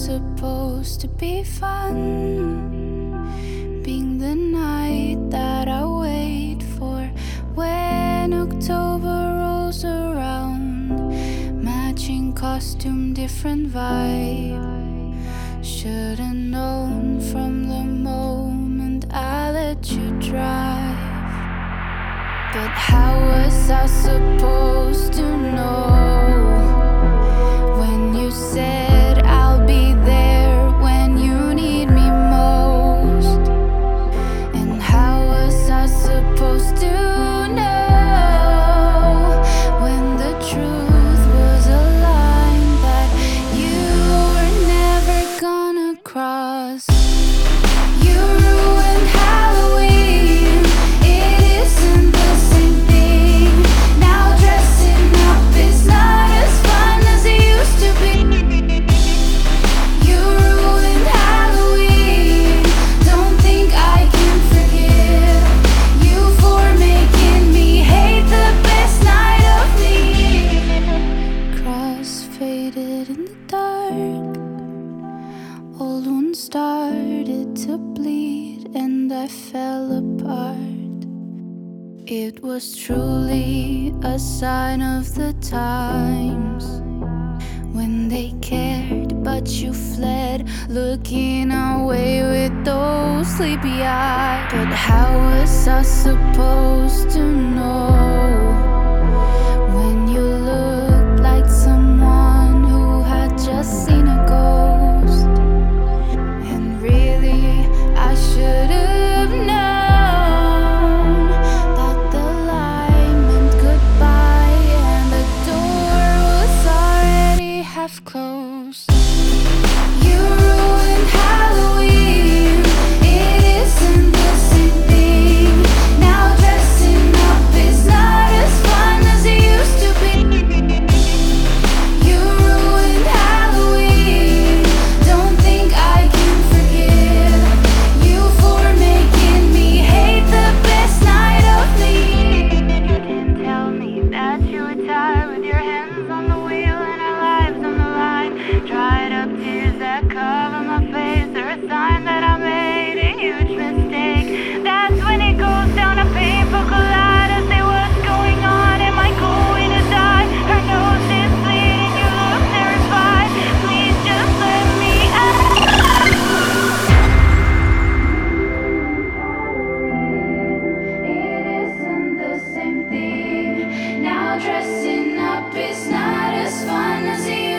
supposed to be fun, being the night that I wait for when October rolls around. Matching costume, different vibe. Should've known from the moment I let you drive. But how was I supposed to know when you said I'll be there when you need me most? And how was I supposed to know when the truth was a line that you were never gonna cross? You ruined Halloween. It isn't the same thing. Now dressing up is not as fun as it used to be. You ruined Halloween. Don't think I can forgive you for making me hate the best night of the year. Cross faded in the dark. Old wounds started to bleed and I fell apart. It was truly a sign of the times when they cared, but you fled, looking away with those sleepy eyes. But how was I supposed to know when you looked like someone who had just seen a ghost? And really, I should have known that the line meant goodbye and the door was already half closed. You ruined Halloween. It isn't the same thing. Now dressing up is not as fun as it used to be. You ruined Halloween. Don't think I can forgive you for making me hate the best night of the year. You didn't tell me that you were tired with your hands on the wheel and our lives on the line. Dried up tears that cover my face. They're a sign that I made a huge mistake. That's when it goes down a painful collide. I say, what's going on? Am I going to die? Her nose is bleeding. You look terrified. Please just let me out. It isn't the same thing. Now dressing up is not as fun as it